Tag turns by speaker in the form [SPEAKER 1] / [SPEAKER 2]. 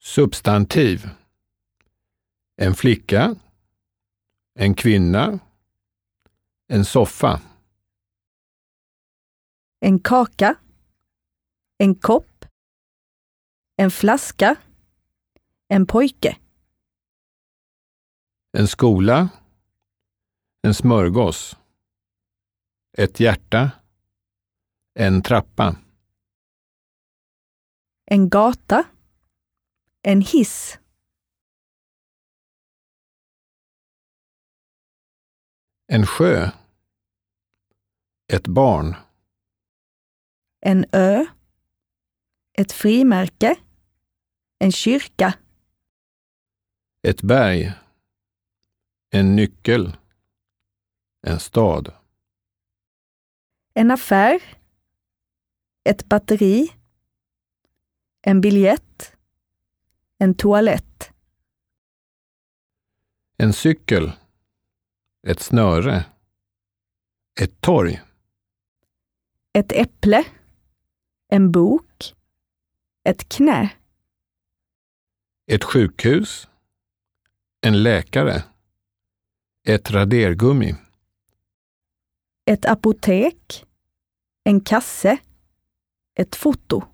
[SPEAKER 1] Substantiv. En flicka, en kvinna, en soffa.
[SPEAKER 2] En kaka, en kopp, en flaska, en pojke.
[SPEAKER 1] En skola, en smörgås, ett hjärta, en trappa.
[SPEAKER 2] En gata, en hiss.
[SPEAKER 1] En sjö, ett barn.
[SPEAKER 2] En ö, ett frimärke, en kyrka.
[SPEAKER 1] Ett berg, en nyckel, en stad.
[SPEAKER 2] En affär, ett batteri, en biljett, en toalett.
[SPEAKER 1] En cykel, ett snöre, ett torg.
[SPEAKER 2] Ett äpple, en bok, ett knä.
[SPEAKER 1] Ett sjukhus, en läkare, ett radergummi.
[SPEAKER 2] Ett apotek, en kasse, ett foto.